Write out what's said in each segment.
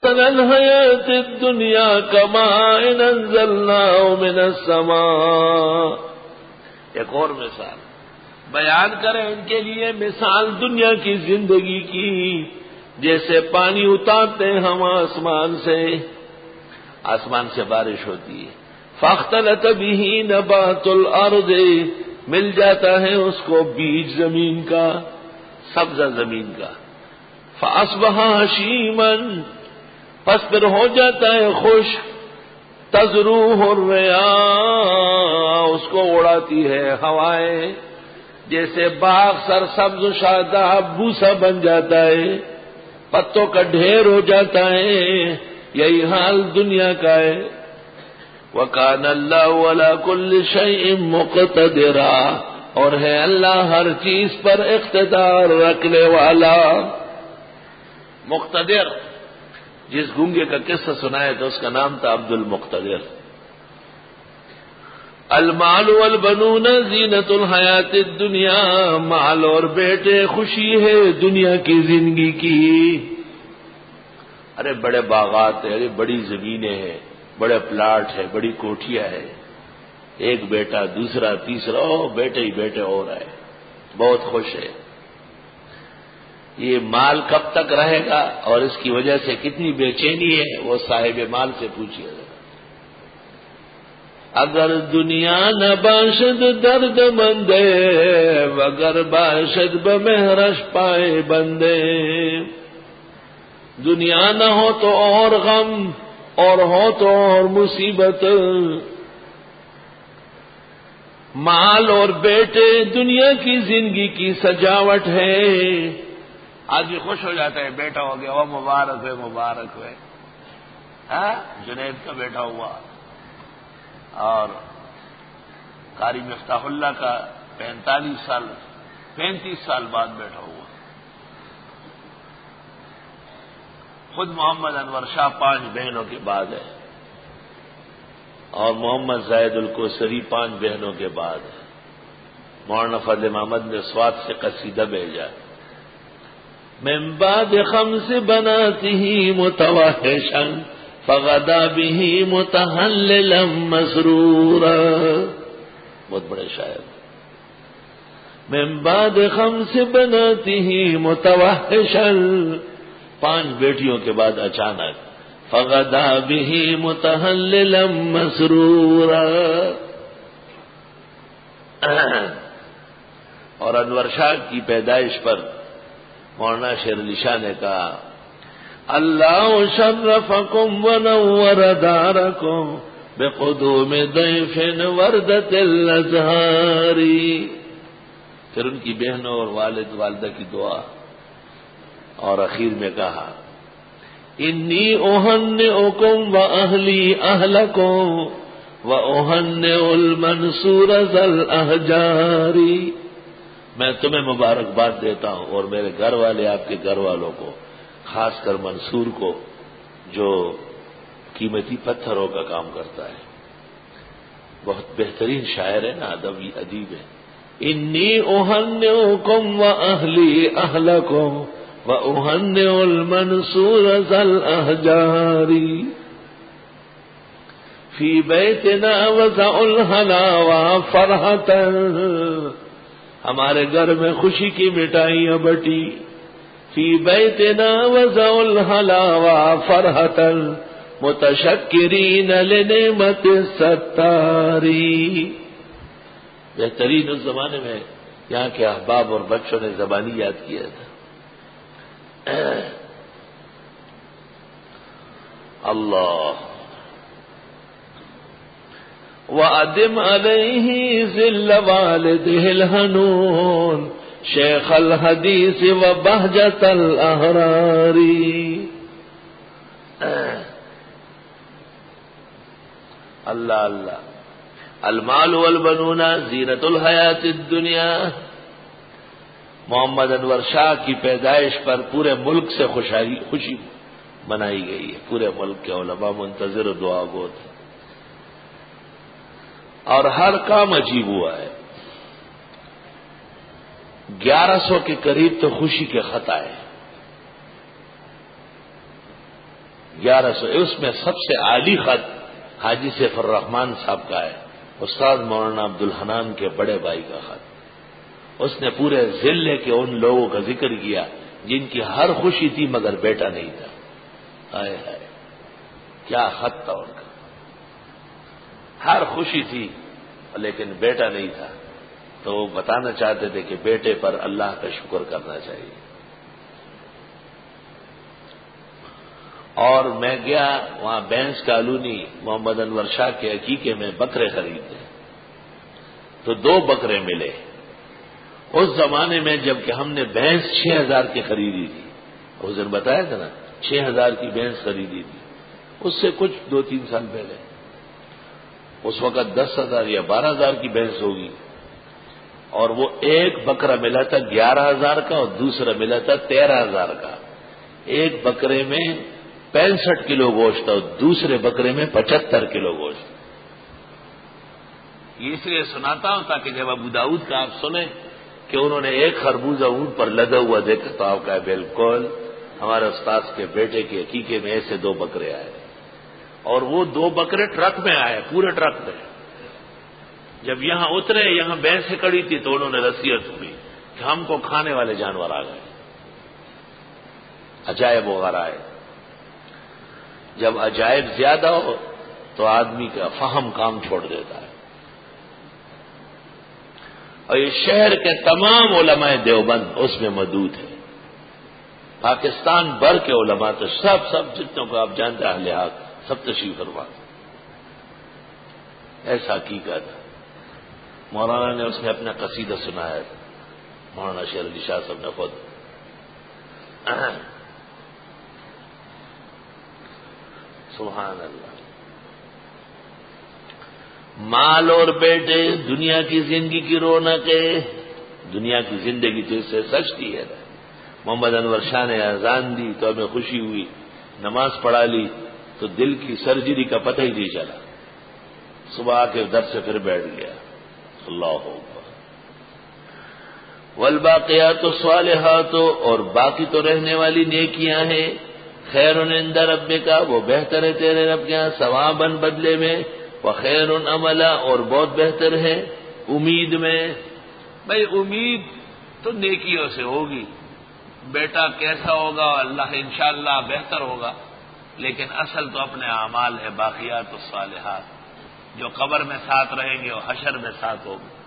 مثل الحیات الدنیا کماء انزلناه من السماء. ایک اور مثال بیان کریں ان کے لیے مثال دنیا کی زندگی کی، جیسے پانی اتارتے ہیں ہم آسمان سے بارش ہوتی ہے. فاختلط به نبات الارض، مل جاتا ہے اس کو بیج زمین کا، سبزہ زمین کا. فاصبح ہشیما، پس پھر ہو جاتا ہے خشک. تذروہ الرياح، اس کو اڑاتی ہے ہوائیں، جیسے باغ سرسبز و شاداب بوسا بن جاتا ہے، پتوں کا ڈھیر ہو جاتا ہے. یہی حال دنیا کا ہے. وَكَانَ اللَّهُ عَلَى كُلِّ شَيْءٍ مُقْتَدِرًا، اور ہے اللہ ہر چیز پر اقتدار رکھنے والا. مقتدر، جس گونگے کا قصہ سنایا تو اس کا نام تھا عبد المقتدر. المال والبنون زینت الحیات الدنیا، مال اور بیٹے خوشی ہے دنیا کی زندگی کی. ارے بڑے باغات ہیں، ارے بڑی زمینیں ہیں، بڑے پلاٹ ہے، بڑی کوٹھیاں ہے، ایک بیٹا دوسرا تیسرا، بیٹے ہی بیٹے ہو رہا ہے، بہت خوش ہے. یہ مال کب تک رہے گا اور اس کی وجہ سے کتنی بے چینی ہے، وہ صاحب مال سے پوچھیے گا. اگر دنیا نہ باشد درد مندے، وگر باشد بمہرش پائے بندے. دنیا نہ ہو تو اور غم، اور ہو تو اور مصیبت. مال اور بیٹے دنیا کی زندگی کی سجاوٹ ہے. آدمی خوش ہو جاتا ہے، بیٹا ہو گیا، وہ مبارک ہوئے مبارک ہوئے. جنید کا بیٹا ہوا، اور قاری مفتاح اللہ کا 35 سال بعد بیٹا ہوا. خود محمد انور شاہ 5 بہنوں کے بعد ہے، اور محمد زاہد الکوثری 5 بہنوں کے بعد ہے. مولانا فضل محمد نے سوات سے قصیدہ بھیجا. من بعد خمس بناته متوحشا فغدا به متحللا مسرورا. بہت بڑے شاعر. من بعد خمس بناته متوحشا، 5 بیٹیوں کے بعد اچانک فغدا به متحللا مسرورا. اور انور شاہ کی پیدائش پر مولانا شیر علی شاہ نے کہا، اللہ شرفکم ونور دارکم بقدوم ضیف وردۃ الازہار. پھر ان کی بہنوں اور والد والدہ کی دعا، اور اخیر میں کہا، انی اہنئکم واہلی اہلکم واہنئ المنصور ذا الاحجار. میں تمہیں مبارکباد دیتا ہوں اور میرے گھر والے آپ کے گھر والوں کو، خاص کر منصور کو جو قیمتی پتھروں کا کام کرتا ہے. بہت بہترین شاعر ہے نا، ادیب ہے. انی اہنئکم واہلی اہلکم واہنئ المنصور ذا الاحجار. فی بیتنا وضع الحلاوہ فرحۃ، ہمارے گھر میں خوشی کی مٹھائیاں بٹی. فی بیتنا وضع الحلاوہ فرحۃ متشکرین لنعمت الستار. بہترین اس زمانے میں یہاں کے احباب اور بچوں نے زبانی یاد کیا تھا. اللہ وَأَدِمْ عَلَيْهِ ذِلَّ وَالِدِهِ الْحَنُونِ شیخ الحدیث وبہجۃ الأحرار. اللہ اللہ. المال والبنون زینت الحیات الدنیا. محمد انور شاہ کی پیدائش پر پورے ملک سے خوشی منائی گئی ہے. پورے ملک کے علماء منتظر و دعا گو تھے، اور ہر کام عجیب ہوا ہے. 1100 کے قریب تو خوشی کے خط آئے. 1100. اس میں سب سے عالی خط حاجی سیف الرحمان صاحب کا ہے، استاد مولانا عبدالحنان کے بڑے بھائی کا خط. اس نے پورے ضلع کے ان لوگوں کا ذکر کیا جن کی ہر خوشی تھی مگر بیٹا نہیں تھا. ہائے ہائے کیا خط تھا ان کا. ہر خوشی تھی لیکن بیٹا نہیں تھا، تو وہ بتانا چاہتے تھے کہ بیٹے پر اللہ کا شکر کرنا چاہیے. اور میں گیا وہاں بینس کالونی محمد انور شاہ کے عقیقے میں بکرے خریدے، تو 2 بکرے ملے. اس زمانے میں جب کہ ہم نے بھینس 6000 کی خریدی تھی، اس دن بتایا تھا نا 6000 کی بھینس خریدی تھی، اس سے کچھ 2-3 سال پہلے. اس وقت 10,000 یا 12,000 کی بھینس ہوگی، اور وہ ایک بکرا ملا تھا 11,000 کا اور دوسرا ملا تھا 13,000 کا. ایک بکرے میں 65 کلو گوشت تھا اور دوسرے بکرے میں 75 کلو گوشت. یہ اس لیے سناتا ہوں تاکہ جب ابو داؤد کا آپ سنیں کہ انہوں نے ایک خربوزہ اونٹ پر لدا ہوا دیکھا تو آپ کا بالکل ہمارے استاد کے بیٹے کے عقیقے میں ایسے 2 بکرے آئے، اور وہ 2 بکرے ٹرک میں آئے، پورے ٹرک میں. جب یہاں اترے، یہاں بھینسیں کڑی تھی تو انہوں نے نصیحت ہوئی کہ ہم کو کھانے والے جانور آ گئے. عجائب وغیرہ آئے. جب عجائب زیادہ ہو تو آدمی کا فہم کام چھوڑ دیتا ہے. اور یہ شہر کے تمام علماء دیوبند اس میں موجود ہیں. پاکستان بھر کے علماء تو سب جتنوں کو آپ جانتے ہیں اہل حق سب تشریف فرما. ایسا حقیقت ہے. مولانا نے اس میں اپنا قصیدہ سنایا تھا، مولانا شیر علی شاہ صاحب نے خود. سبحان اللہ. مال اور بیٹے دنیا کی زندگی کی رونق ہے. دنیا کی زندگی تو اس سے سچتی ہے. محمد انور شاہ نے اذان دی تو ہمیں خوشی ہوئی، نماز پڑھا لی تو دل کی سرجری کا پتہ ہی نہیں چلا. صبح کے در سے پھر بیٹھ گیا. اللہ اکبر. والباقیات الصالحات، اور باقی تو رہنے والی نیکیاں ہیں، خیر عند ربک، وہ بہتر ہے تیرے رب کے ہاں ثواباً بدلے میں، وخیر عملا، اور بہت بہتر ہے امید میں. بھائی امید تو نیکیوں سے ہوگی. بیٹا کیسا ہوگا اللہ انشاءاللہ بہتر ہوگا، لیکن اصل تو اپنے اعمال ہے باقیات الصالحات، جو قبر میں ساتھ رہیں گے اور حشر میں ساتھ ہوں گے.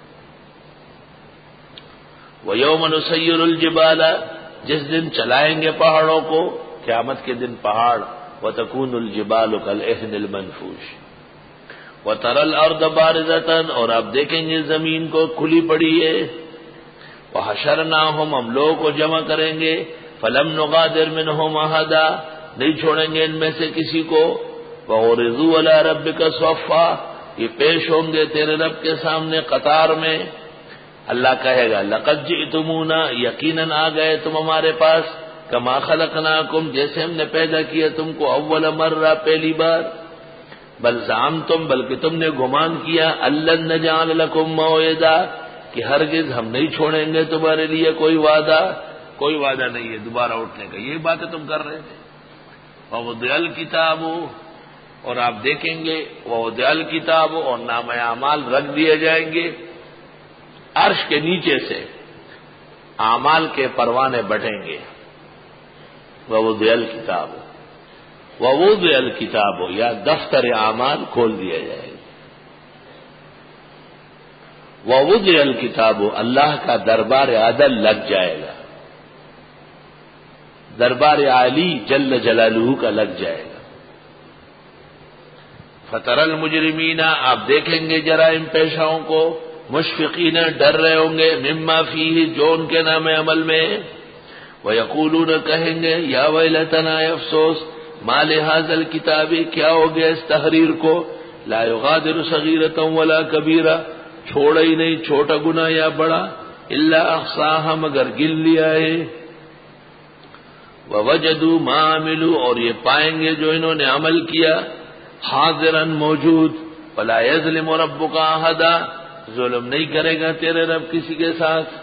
وَيَوْمَ نُسَيِّرُ الْجِبَالَ، جس دن چلائیں گے پہاڑوں کو، قیامت کے دن پہاڑ. وَتَكُونُ الْجِبَالُ كَالْعِهْنِ الْمَنْفُوشِ وَتَرَى الْأَرْضَ بَارِزَةً، اور آپ دیکھیں گے زمین کو کھلی پڑی ہے. وَحَشَرْنَاهُمْ، ہم لوگوں کو جمع کریں گے. فَلَمْ نُغَادِرْ مِنْهُمْ أَحَدًا، نہیں چھوڑیں گے ان میں سے کسی کو. وَعُرِضُوا عَلَىٰ رَبِّكَ صَفًّا، یہ پیش ہوں گے تیرے رب کے سامنے قطار میں. اللہ کہے گا لَقَدْ جِئْتُمُونَا، یقیناً آ گئے تم ہمارے پاس. کما خلقناکم، جیسے ہم نے پیدا کیا تم کو اول مرہ، پہلی بار. بل زعمتم، بلکہ تم نے گمان کیا، الن نجعل لکم موعدا، کہ ہرگز ہم نہیں چھوڑیں گے تمہارے لیے کوئی وعدہ. کوئی وعدہ نہیں ہے دوبارہ اٹھنے کا. یہ باتیں تم کر رہے تھے. ووضع الکتاب، اور آپ دیکھیں گے ووضع الکتاب، اور نامہ اعمال رکھ دیے جائیں گے. عرش کے نیچے سے اعمال کے پروانے بٹیں گے. ووضع الکتاب، ووضع الکتاب، یا دفتر اعمال کھول دیا جائے گا. ووضع الکتاب، اللہ کا دربار عدل لگ جائے گا، دربار عالی جل جلالہ کا لگ جائے گا. فتر المجرمین، آپ دیکھیں گے جرائم پیشاؤں کو، مشفقین، ڈر رہے ہوں گے، مما فیہ، جو ان کے نام عمل میں. وَيَقُولُونَ، کہیں گے، یا ویلتنا، افسوس، ما لِهَذَا الْكِتَابِ، کیا ہو گیا اس تحریر کو، لا یغادر صغیرۃ ولا کبیرہ، چھوڑا ہی نہیں چھوٹا گناہ یا بڑا، الا احصاها، مگر گن لیا ہے. وَوَجَدُوا مَا عَمِلُوا، اور یہ پائیں گے جو انہوں نے عمل کیا، حاضراً، موجود. وَلَا يَظْلِمُ رَبُّكَ أَحَدًا، ظلم نہیں کرے گا تیرے رب کسی کے ساتھ.